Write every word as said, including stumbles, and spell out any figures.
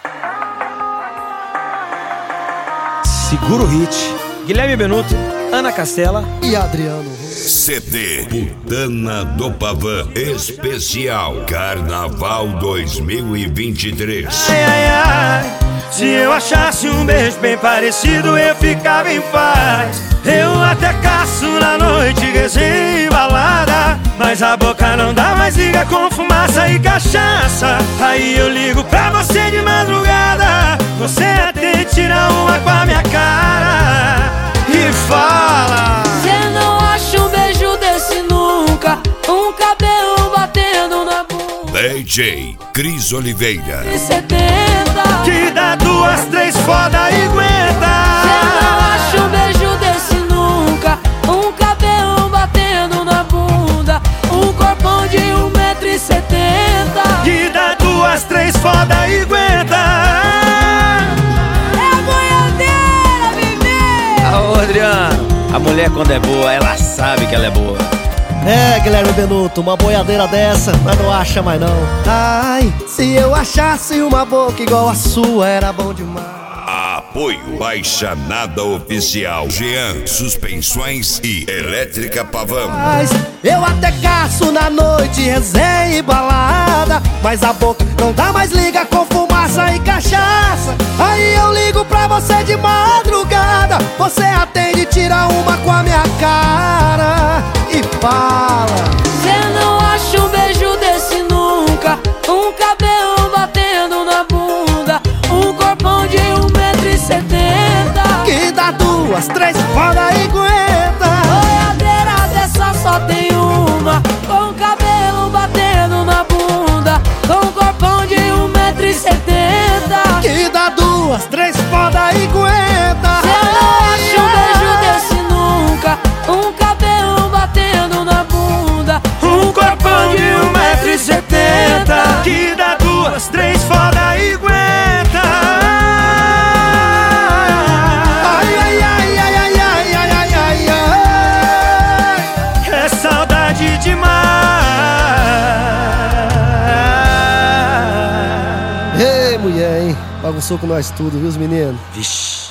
Segura o hit. Guilherme Benuto, Ana Castela e Adriano. C D Putana do Pavão Especial Carnaval dois mil e vinte e três. Ai, ai, ai, se eu achasse um beijo bem parecido eu ficava em paz. Eu até caço na noite, resenha e balada, mas a boca não dá mais, liga com fumaça e cachaça. Aí eu ligo pra você de madrugada, você até tira uma com a minha cara e fala: cê não acha um beijo desse nunca, um cabelo batendo na bunda. D J Cris Oliveira E setenta que dá duas, três foda e aguenta. Cê não acha um beijo desse nunca, um cabelo batendo na bunda, um corpão de um metro e setenta. Que dá duas, três foda e aguenta. É a boiadeira, bebê. Ô Adriano, a mulher quando é boa, ela sabe que ela é boa. É, Guilherme Benuto, uma boiadeira dessa, mas não acha mais não. Ai, se eu achasse uma boca igual a sua, era bom demais. Apoio Baixanada Oficial Jean Suspensões e Elétrica Pavão. Mas eu até caço na noite, resenha e balada, mas a boca não dá mais, liga com fumaça e cachaça. Aí eu ligo pra você de madrugada, você atende, tira uma com a minha cara e fala: cê não acha um beijo desse nunca, um cabelo batendo na bunda, um corpão de um metro e setenta. que dá duas, três foda e aguenta. Boiadeira dessa só tem uma, com cabelo batendo na bunda, com corpão de um metro e setenta. Que dá duas, três foda e aguenta. Cê não acha um beijo desse nunca, um cabelo batendo na bunda, Um corpão de um metro e setenta. Que dá duas, três foda e aguenta. Ai, ai, ai, ai, ai, ai, ai, ai, ai, ai. É saudade demais. Ei, mulher, hein? Bagunçou com nós tudo, viu, os meninos? Vixe.